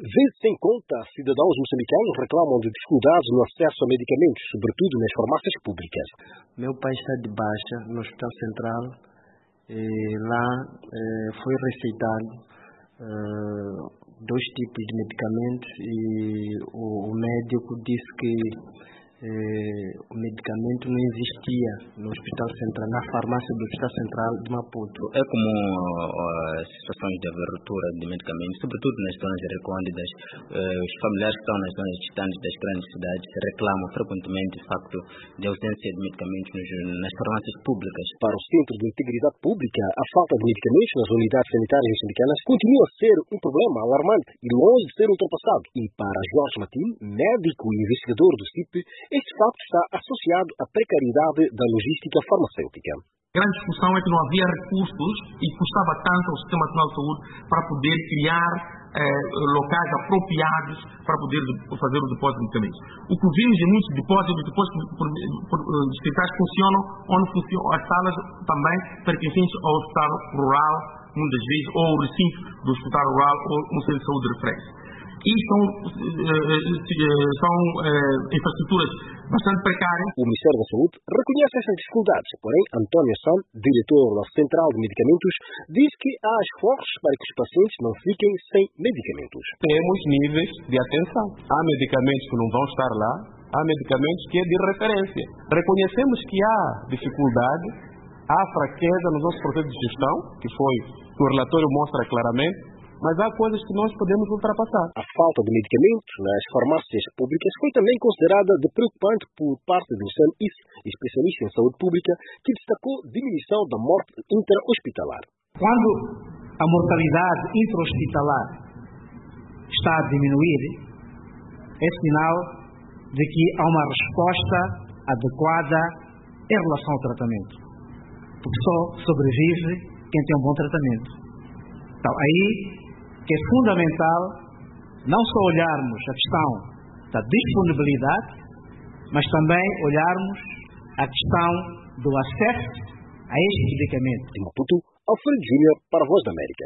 Vê-se em conta, cidadãos moçambicanos reclamam de dificuldades no acesso a medicamentos, sobretudo nas farmácias públicas. Meu pai está de baixa no Hospital Central. Lá foi receitado 2 tipos de medicamentos e o médico disse que o medicamento não existia no Hospital Central, na farmácia do Hospital Central de Maputo. É comum as situações de abertura de medicamentos, sobretudo nas zonas recônditas. Os familiares que estão nas zonas distantes das grandes cidades reclamam frequentemente o facto de ausência de medicamentos nas farmácias públicas. Para o Centro de Integridade Pública, a falta de medicamentos nas unidades sanitárias moçambicanas continua a ser um problema alarmante e longe de ser ultrapassado. E para Jorge Matim, médico e investigador do CIP, este facto está associado à precariedade da logística farmacêutica. A grande discussão é que não havia recursos e custava tanto ao Sistema Nacional de Saúde para poder criar locais apropriados para poder fazer o depósito de medicamentos. O que vimos em muitos depósitos distritais funcionam onde funcionam as salas também pertencentes ao hospital rural, muitas vezes, ou o recinto do hospital rural ou um centro de saúde de referência. E são infraestruturas bastante precárias. O Ministério da Saúde reconhece essas dificuldades, porém António Sam, diretor da Central de Medicamentos, diz que há esforços para que os pacientes não fiquem sem medicamentos. Temos níveis de atenção. Há medicamentos que não vão estar lá, há medicamentos que é de referência. Reconhecemos que há dificuldade, há fraqueza nos nossos processos de gestão, que o relatório mostra claramente, mas há coisas que nós podemos ultrapassar. A falta de medicamentos nas farmácias públicas foi também considerada de preocupante por parte do Sam Is, especialista em saúde pública, que destacou diminuição da morte intra-hospitalar. Quando a mortalidade intra-hospitalar está a diminuir, é sinal de que há uma resposta adequada em relação ao tratamento. Porque só sobrevive quem tem um bom tratamento. Então, aí que é fundamental não só olharmos a questão da disponibilidade, mas também olharmos a questão do acesso a este medicamento. De Maputo, Alfredo Júnior para a Voz da América.